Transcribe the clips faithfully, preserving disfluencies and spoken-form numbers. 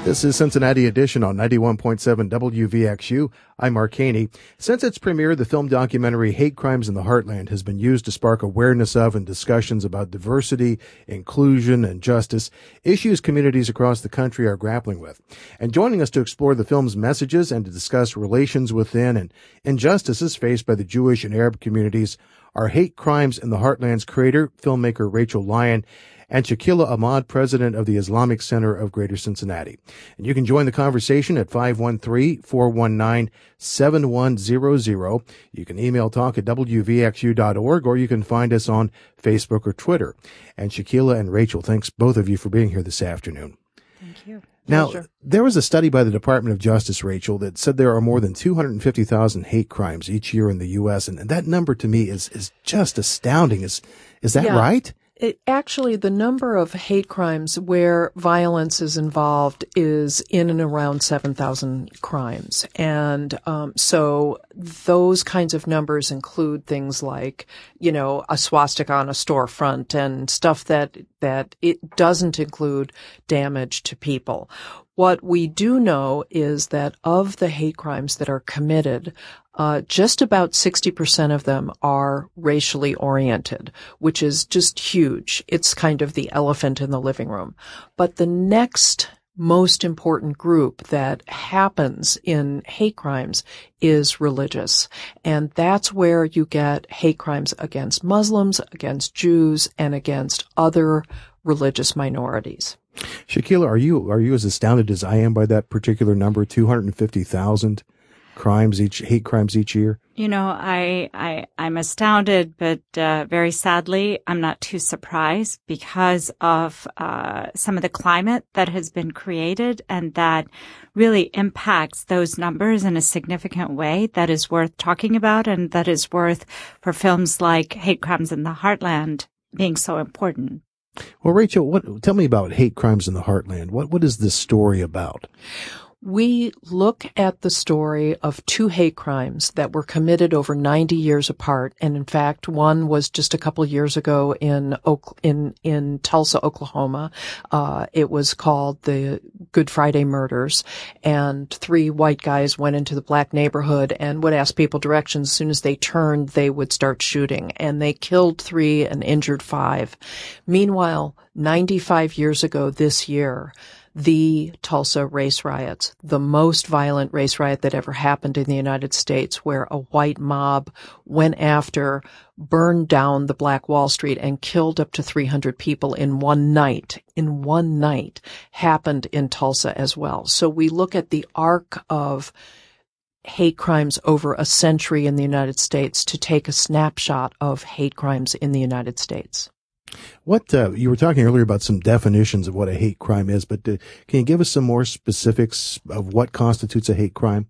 This is Cincinnati Edition on ninety-one point seven W V X U. I'm Mark Haney. Since its premiere, the film documentary Hate Crimes in the Heartland has been used to spark awareness of and discussions about diversity, inclusion, and justice, issues communities across the country are grappling with. And joining us to explore the film's messages and to discuss relations within and injustices faced by the Jewish and Arab communities are Hate Crimes in the Heartland's creator, filmmaker Rachel Lyon, and Shakila Ahmad, president of the Islamic Center of Greater Cincinnati. And you can join the conversation at five one three, four one nine, seven one zero zero. You can email talk at W V X U dot org, or you can find us on Facebook or Twitter. And Shakila and Rachel, thanks both of you for being here this afternoon. Thank you. Now, Pleasure. There was a study by the Department of Justice, Rachel, that said there are more than two hundred fifty thousand hate crimes each year in the U S, and that number to me is is just astounding. Is is that yeah. right? It, actually, the number of hate crimes where violence is involved is in and around seven thousand crimes. And um, so those kinds of numbers include things like, you know, a swastika on a storefront and stuff that that it doesn't include damage to people. What we do know is that of the hate crimes that are committed, uh, just about sixty percent of them are racially oriented, which is just huge. It's kind of the elephant in the living room. But the next most important group that happens in hate crimes is religious. And that's where you get hate crimes against Muslims, against Jews, and against other religious minorities. Shakila, are you are you as astounded as I am by that particular number, two hundred fifty thousand crimes each, hate crimes each year? You know, I, I, I'm astounded, but uh, very sadly, I'm not too surprised because of uh, some of the climate that has been created and that really impacts those numbers in a significant way that is worth talking about and that is worth for films like Hate Crimes in the Heartland being so important. Well, Rachel, what, tell me about Hate Crimes in the Heartland. What what is this story about? We look at the story of two hate crimes that were committed over ninety years apart. And in fact, one was just a couple of years ago in in in Tulsa, Oklahoma. Uh, it was called the Good Friday Murders. And three white guys went into the black neighborhood and would ask people directions. As soon as they turned, they would start shooting. And they killed three and injured five. Meanwhile, ninety-five years ago this year, the Tulsa race riots, the most violent race riot that ever happened in the United States, where a white mob went after, burned down the Black Wall Street and killed up to three hundred people in one night, in one night, happened in Tulsa as well. So we look at the arc of hate crimes over a century in the United States to take a snapshot of hate crimes in the United States. What uh, you were talking earlier about some definitions of what a hate crime is, but uh, can you give us some more specifics of what constitutes a hate crime?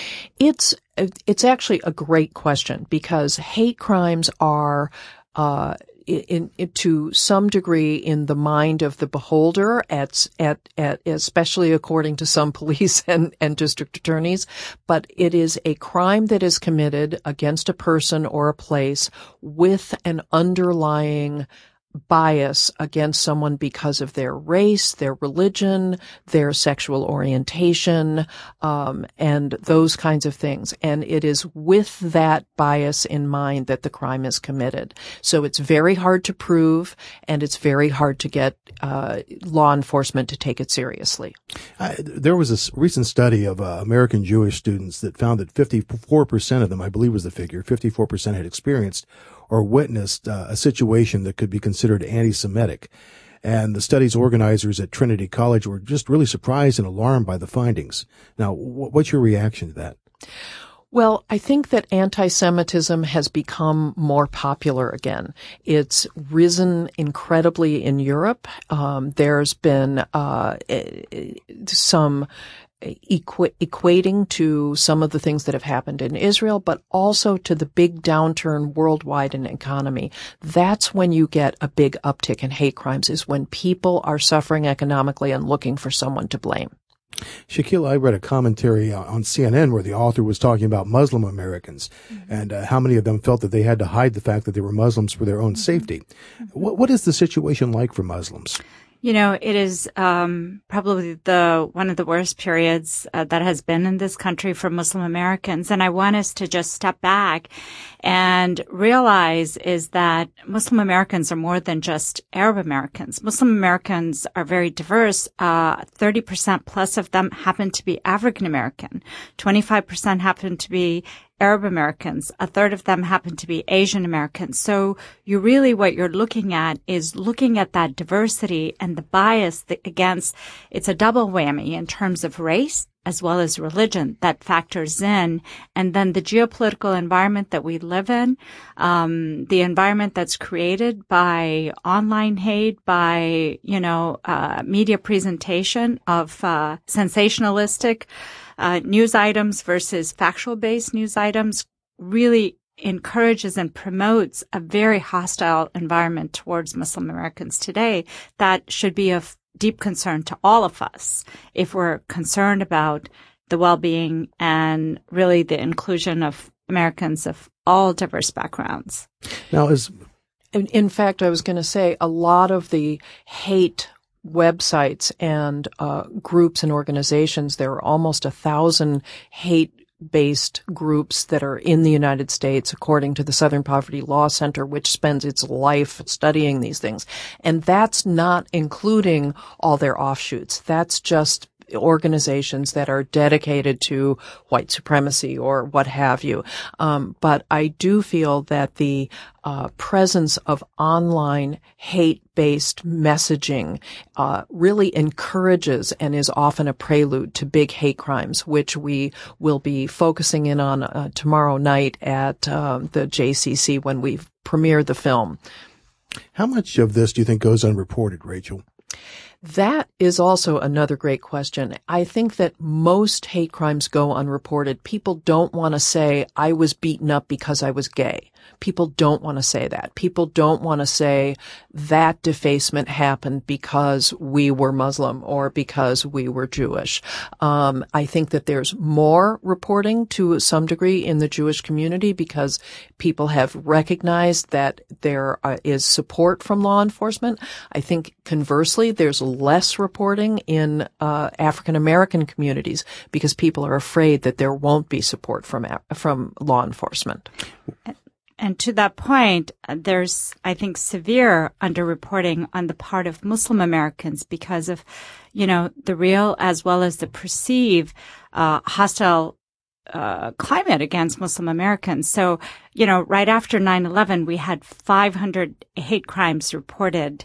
It's it's actually a great question because hate crimes are uh in, in to some degree in the mind of the beholder, at at at especially according to some police and and district attorneys, but it is a crime that is committed against a person or a place with an underlying bias against someone because of their race, their religion, their sexual orientation, um, and those kinds of things. And it is with that bias in mind that the crime is committed. So it's very hard to prove, and it's very hard to get uh, law enforcement to take it seriously. Uh, there was a recent study of uh, American Jewish students that found that fifty-four percent of them, I believe was the figure, fifty-four percent had experienced or witnessed uh, a situation that could be considered anti-Semitic. And the study's organizers at Trinity College were just really surprised and alarmed by the findings. Now, w- what's your reaction to that? Well, I think that anti-Semitism has become more popular again. It's risen incredibly in Europe. Um, there's been uh, some Equ- equating to some of the things that have happened in Israel, but also to the big downturn worldwide in economy. That's when you get a big uptick in hate crimes, is when people are suffering economically and looking for someone to blame. Shakila, I read a commentary on C N N where the author was talking about Muslim Americans mm-hmm. and uh, how many of them felt that they had to hide the fact that they were Muslims for their own mm-hmm. safety. Mm-hmm. What, what is the situation like for Muslims? You know, it is um, probably the one of the worst periods uh, that has been in this country for Muslim Americans. And I want us to just step back and realize is that Muslim Americans are more than just Arab Americans. Muslim Americans are very diverse. Uh, thirty percent plus of them happen to be African American. twenty-five percent happen to be Arab Americans. A third of them happen to be Asian Americans. So you really, what you're looking at is looking at that diversity and the bias that against, it's a double whammy in terms of race as well as religion that factors in. And then the geopolitical environment that we live in, um, the environment that's created by online hate, by, you know, uh, media presentation of, uh, sensationalistic, Uh, news items versus factual-based news items really encourages and promotes a very hostile environment towards Muslim Americans today that should be of deep concern to all of us if we're concerned about the well-being and really the inclusion of Americans of all diverse backgrounds. Now, is in, in fact, I was going to say a lot of the hate websites and uh, groups and organizations. There are almost a thousand hate-based groups that are in the United States, according to the Southern Poverty Law Center, which spends its life studying these things. And that's not including all their offshoots. That's just organizations that are dedicated to white supremacy or what have you. Um, but I do feel that the uh, presence of online hate-based messaging uh, really encourages and is often a prelude to big hate crimes, which we will be focusing in on uh, tomorrow night at uh, the J C C when we premiere the film. How much of this do you think goes unreported, Rachel? That is also another great question. I think that most hate crimes go unreported. People don't want to say, I was beaten up because I was gay. People don't want to say that. People don't want to say that defacement happened because we were Muslim or because we were Jewish. Um, I think that there's more reporting to some degree in the Jewish community because people have recognized that there uh, is support from law enforcement. I think conversely, there's less reporting in uh, African American communities because people are afraid that there won't be support from from law enforcement. And to that point, there's, I think, severe underreporting on the part of Muslim Americans because of, you know, the real as well as the perceived uh, hostile uh, climate against Muslim Americans. So, you know, right after nine eleven, we had five hundred hate crimes reported.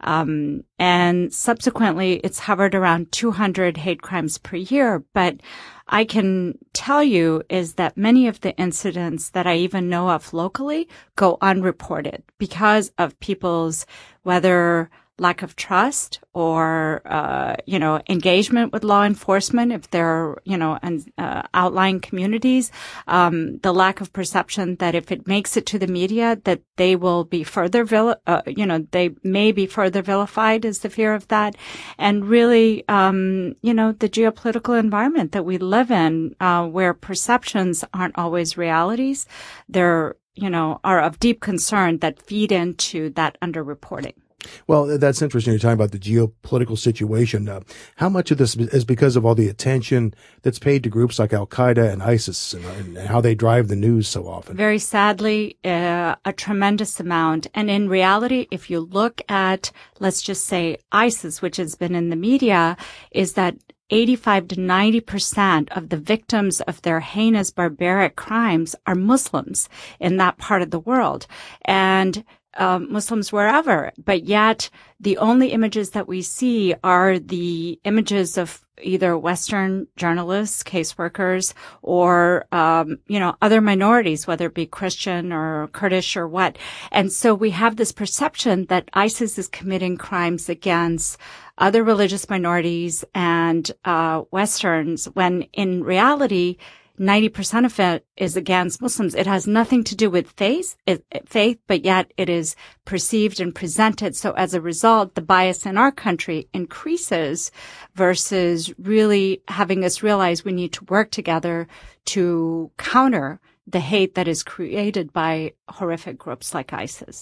Um, and subsequently, it's hovered around two hundred hate crimes per year. But I can tell you is that many of the incidents that I even know of locally go unreported because of people's whether lack of trust or, uh, you know, engagement with law enforcement if they're, you know, and, uh, outlying communities, um, the lack of perception that if it makes it to the media that they will be further, vil- uh, you know, they may be further vilified is the fear of that. And really, um, you know, the geopolitical environment that we live in, uh, where perceptions aren't always realities, they're, you know, are of deep concern that feed into that underreporting. Well, that's interesting. You're talking about the geopolitical situation. Uh, how much of this is because of all the attention that's paid to groups like Al-Qaeda and ISIS and, and how they drive the news so often? Very sadly, uh, a tremendous amount. And in reality, if you look at, let's just say ISIS, which has been in the media, is that eighty-five to ninety percent of the victims of their heinous barbaric crimes are Muslims in that part of the world. And Um, Muslims wherever, but yet the only images that we see are the images of either Western journalists, caseworkers, or, um, you know, other minorities, whether it be Christian or Kurdish or what. And so we have this perception that ISIS is committing crimes against other religious minorities and, uh, Westerns, when in reality, ninety percent of it is against Muslims. It has nothing to do with faith, it, faith, but yet it is perceived and presented. So as a result, the bias in our country increases versus really having us realize we need to work together to counter the hate that is created by horrific groups like ISIS.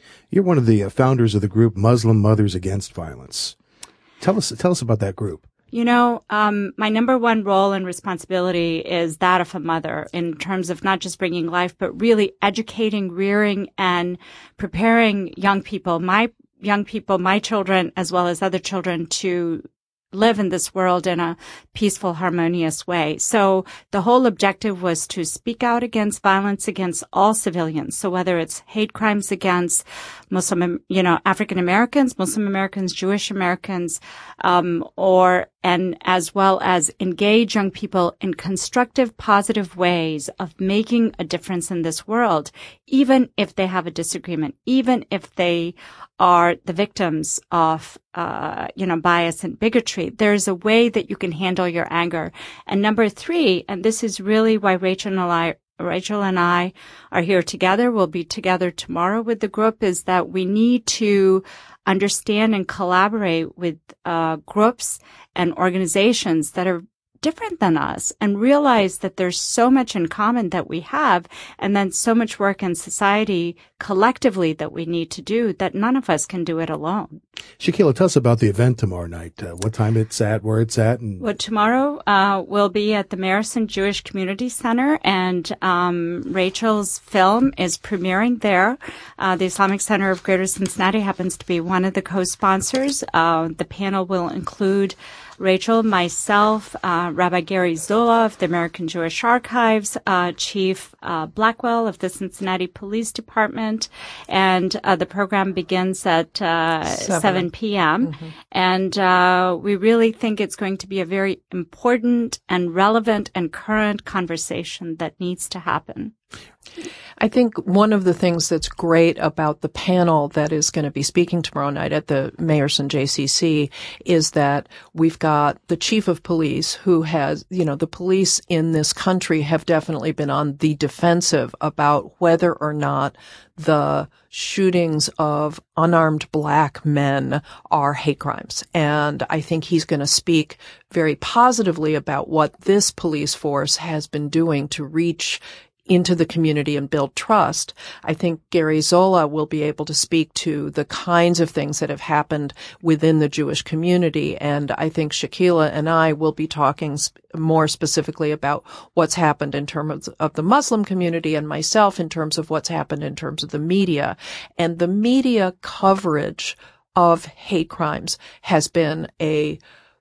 You're one of the uh, founders of the group Muslim Mothers Against Violence. Tell us, tell us about that group. You know, um, my number one role and responsibility is that of a mother in terms of not just bringing life, but really educating, rearing, and preparing young people, my young people, my children, as well as other children, to live in this world in a peaceful, harmonious way. So the whole objective was to speak out against violence against all civilians. So whether it's hate crimes against Muslim, you know, African Americans, Muslim Americans, Jewish Americans, um, or, and as well as engage young people in constructive, positive ways of making a difference in this world, even if they have a disagreement, even if they are the victims of, uh, you know, bias and bigotry. There's a way that you can handle your anger. And number three, and this is really why Rachel and I, Rachel and I are here together, we'll be together tomorrow with the group, is that we need to understand and collaborate with, uh, groups and organizations that are different than us and realize that there's so much in common that we have, and then so much work in society collectively that we need to do that none of us can do it alone. Shaquila, tell us about the event tomorrow night. Uh, what time it's at, where it's at. And well, tomorrow uh, we'll be at the Marison Jewish Community Center, and um, Rachel's film is premiering there. Uh, the Islamic Center of Greater Cincinnati happens to be one of the co-sponsors. Uh, the panel will include Rachel, myself, uh, Rabbi Gary Zola of the American Jewish Archives, uh, Chief uh, Blackwell of the Cincinnati Police Department, and uh, the program begins at uh, seven p.m. Mm-hmm. And uh, we really think it's going to be a very important and relevant and current conversation that needs to happen. I think one of the things that's great about the panel that is going to be speaking tomorrow night at the Mayerson J C C is that we've got the chief of police who has, you know, the police in this country have definitely been on the defensive about whether or not the shootings of unarmed black men are hate crimes. And I think he's going to speak very positively about what this police force has been doing to reach into the community and build trust. I think Gary Zola will be able to speak to the kinds of things that have happened within the Jewish community. And I think Shaquila and I will be talking sp- more specifically about what's happened in terms of the Muslim community, and myself in terms of what's happened in terms of the media. And the media coverage of hate crimes has been a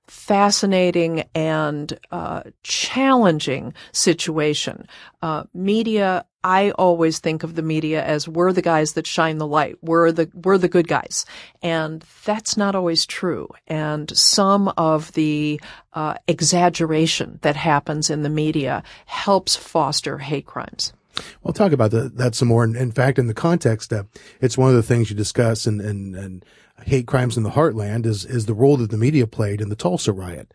fascinating and uh challenging situation. Uh media, I always think of the media as we're the guys that shine the light. We're the we're the good guys. And that's not always true. And some of the uh exaggeration that happens in the media helps foster hate crimes. Well, talk about the, that some more. In, in fact, in the context, uh, it's one of the things you discuss and and and hate crimes in the heartland is is the role that the media played in the Tulsa riot.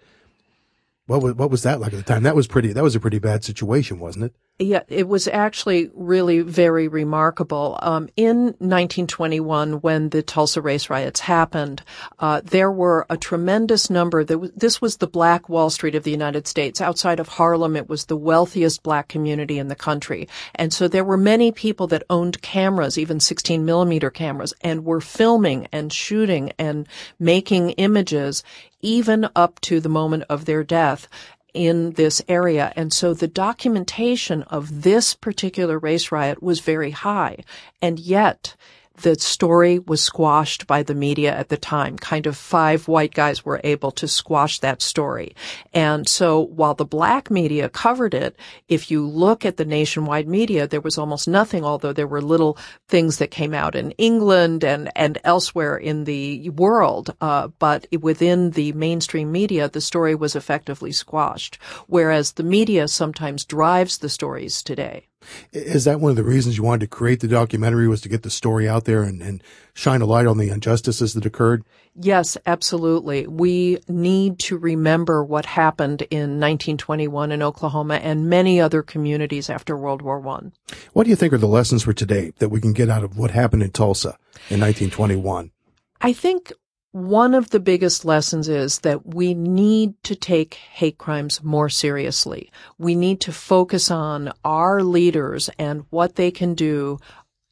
What was what was that like at the time? That was pretty. That was a pretty bad situation, wasn't it? Yeah, it was actually really very remarkable. Um, in nineteen twenty-one, when the Tulsa race riots happened, uh, there were a tremendous number. There was, this was the Black Wall Street of the United States. Outside of Harlem, it was the wealthiest black community in the country. And so there were many people that owned cameras, even sixteen millimeter cameras, and were filming and shooting and making images even up to the moment of their death in this area. And so the documentation of this particular race riot was very high. And yet the story was squashed by the media at the time. Kind of five white guys were able to squash that story. And so while the black media covered it, if you look at the nationwide media, there was almost nothing, although there were little things that came out in England and, and elsewhere in the world. Uh, but within the mainstream media, the story was effectively squashed, whereas the media sometimes drives the stories today. Is that one of the reasons you wanted to create the documentary, was to get the story out there and, and shine a light on the injustices that occurred? Yes, absolutely. We need to remember what happened in nineteen twenty-one in Oklahoma and many other communities after World War One. What do you think are the lessons for today that we can get out of what happened in Tulsa in nineteen twenty-one? I think one of the biggest lessons is that we need to take hate crimes more seriously. We need to focus on our leaders and what they can do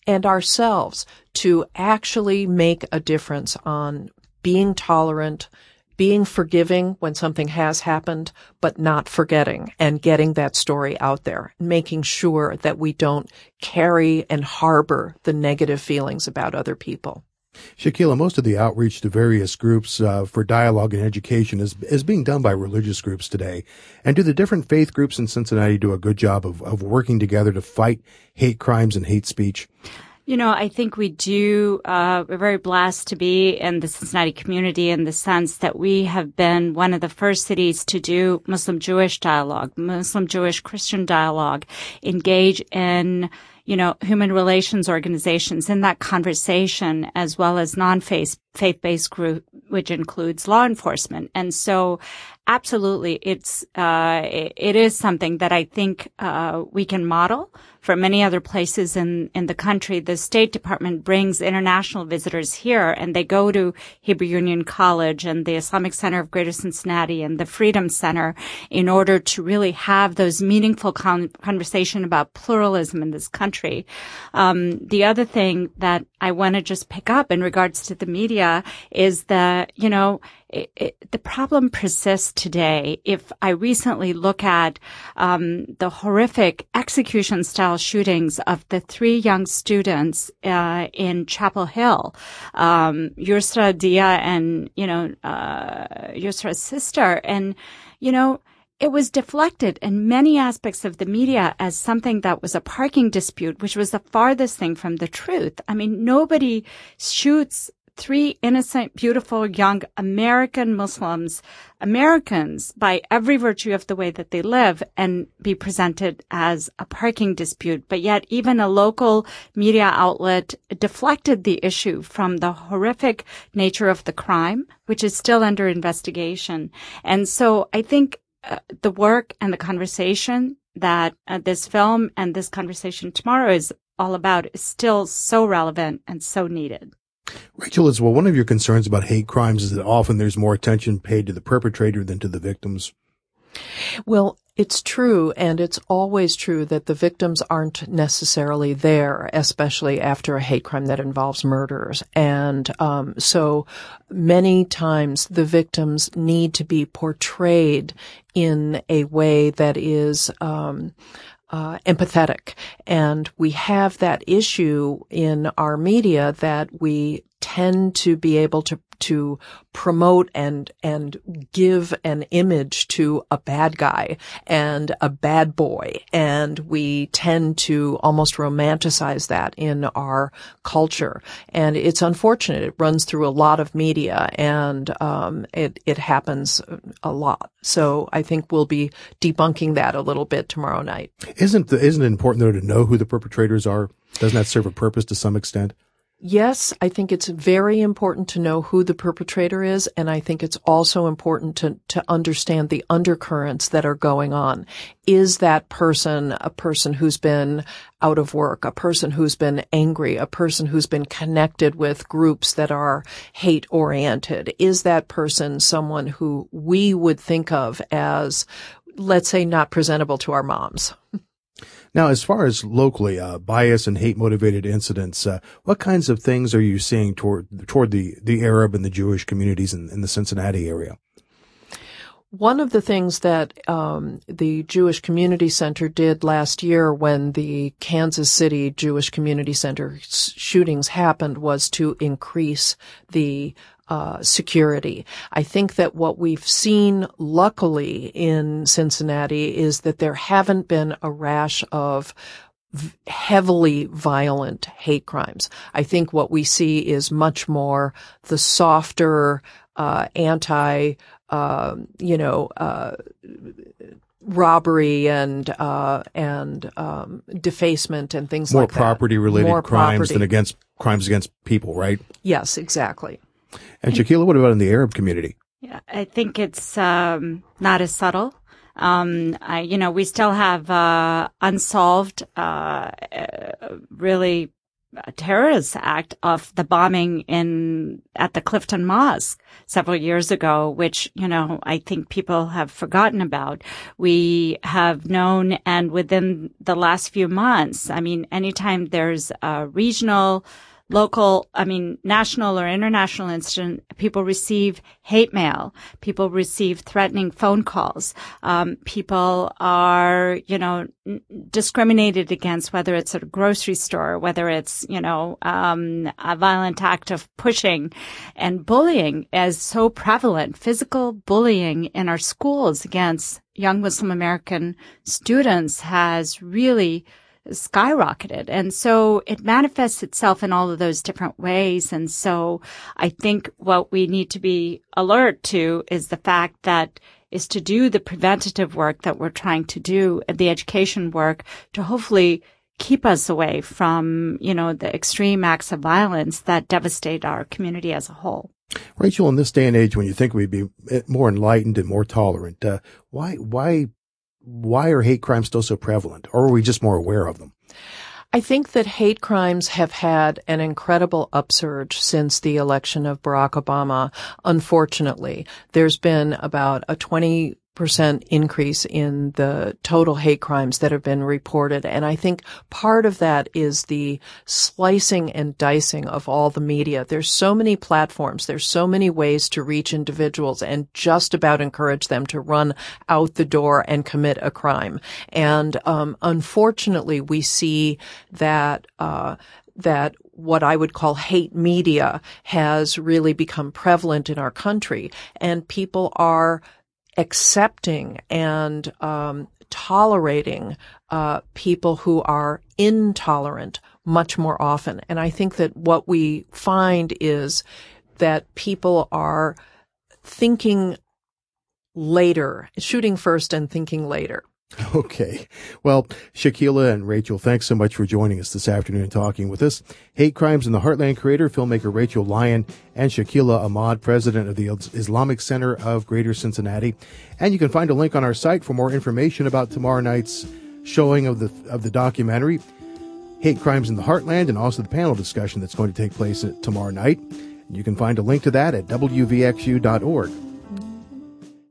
and ourselves to actually make a difference on being tolerant, being forgiving when something has happened, but not forgetting and getting that story out there, making sure that we don't carry and harbor the negative feelings about other people. Shaquila, most of the outreach to various groups uh, for dialogue and education is is being done by religious groups today. And do the different faith groups in Cincinnati do a good job of, of working together to fight hate crimes and hate speech? You know, I think we do. Uh, we're very blessed to be in the Cincinnati community in the sense that we have been one of the first cities to do Muslim-Jewish dialogue, Muslim-Jewish-Christian dialogue, engage in, you know, human relations organizations in that conversation, as well as non-faith, faith-based group, which includes law enforcement. And so absolutely, it's, uh, it, it is something that I think, uh, we can model for many other places in, in the country. The State Department brings international visitors here, and they go to Hebrew Union College and the Islamic Center of Greater Cincinnati and the Freedom Center in order to really have those meaningful con- conversation about pluralism in this country. Um, the other thing that I want to just pick up in regards to the media is that, you know, It, it, the problem persists today. If I recently look at um, the horrific execution-style shootings of the three young students uh, in Chapel Hill, um, Yusra Dia and, you know, uh, Yusra's sister, and, you know, it was deflected in many aspects of the media as something that was a parking dispute, which was the farthest thing from the truth. I mean, nobody shoots three innocent, beautiful, young American Muslims, Americans by every virtue of the way that they live, and be presented as a parking dispute. But yet even a local media outlet deflected the issue from the horrific nature of the crime, which is still under investigation. And so I think uh, the work and the conversation that uh, this film and this conversation tomorrow is all about is still so relevant and so needed. Rachel, as well, one of your concerns about hate crimes is that often there's more attention paid to the perpetrator than to the victims. Well, it's true, and it's always true that the victims aren't necessarily there, especially after a hate crime that involves murders. And um, so many times the victims need to be portrayed in a way that is um Uh, empathetic. And we have that issue in our media that we tend to be able to to promote and and give an image to a bad guy and a bad boy, and we tend to almost romanticize that in our culture. And it's unfortunate. It runs through a lot of media, and um it it happens a lot. So I think we'll be debunking that a little bit tomorrow night. Isn't the, isn't it important though to know who the perpetrators are? Doesn't that serve a purpose to some extent? Yes, I think it's very important to know who the perpetrator is, and I think it's also important to, to understand the undercurrents that are going on. Is that person a person who's been out of work, a person who's been angry, a person who's been connected with groups that are hate-oriented? Is that person someone who we would think of as, let's say, not presentable to our moms? Now, as far as locally, uh, bias and hate-motivated incidents, uh, what kinds of things are you seeing toward toward the, the Arab and the Jewish communities in, in the Cincinnati area? One of the things that um, the Jewish Community Center did last year when the Kansas City Jewish Community Center shootings happened was to increase the Uh, security. I think that what we've seen, luckily, in Cincinnati is that there haven't been a rash of v- heavily violent hate crimes. I think what we see is much more the softer, uh, anti, uh, you know, uh, robbery and uh and um defacement and things more like that. More property-related More crimes property. than against crimes against people, right? Yes, exactly. And Shaquila, what about in the Arab community? Yeah, I think it's um, not as subtle. Um, I, you know, we still have uh, unsolved, uh, uh, really a terrorist act of the bombing in at the Clifton Mosque several years ago, which, you know, I think people have forgotten about. We have known, and within the last few months, I mean, anytime there's a regional, local, I mean, national or international incident, people receive hate mail. People receive threatening phone calls. Um, people are, you know, n- discriminated against, whether it's at a grocery store, whether it's, you know, um, a violent act of pushing, and bullying is so prevalent. Physical bullying in our schools against young Muslim American students has really skyrocketed. And so it manifests itself in all of those different ways. And so I think what we need to be alert to is the fact that is to do the preventative work that we're trying to do, the education work, to hopefully keep us away from, you know, the extreme acts of violence that devastate our community as a whole. Rachel, in this day and age, when you think we'd be more enlightened and more tolerant, uh, why, why, why are hate crimes still so prevalent? Or are we just more aware of them? I think that hate crimes have had an incredible upsurge since the election of Barack Obama. Unfortunately, there's been about a twenty percent increase in the total hate crimes that have been reported. And I think part of that is the slicing and dicing of all the media. There's so many platforms. There's so many ways to reach individuals and just about encourage them to run out the door and commit a crime. And, um, unfortunately, we see that, uh, that what I would call hate media has really become prevalent in our country, and people are accepting and um, tolerating uh, people who are intolerant much more often. And I think that what we find is that people are thinking later, shooting first and thinking later. Okay. Well, Shaquila and Rachel, thanks so much for joining us this afternoon and talking with us. Hate Crimes in the Heartland creator, filmmaker Rachel Lyon, and Shaquila Ahmad, president of the Islamic Center of Greater Cincinnati. And you can find a link on our site for more information about tomorrow night's showing of the of the documentary, Hate Crimes in the Heartland, and also the panel discussion that's going to take place tomorrow night. You can find a link to that at W V X U dot org.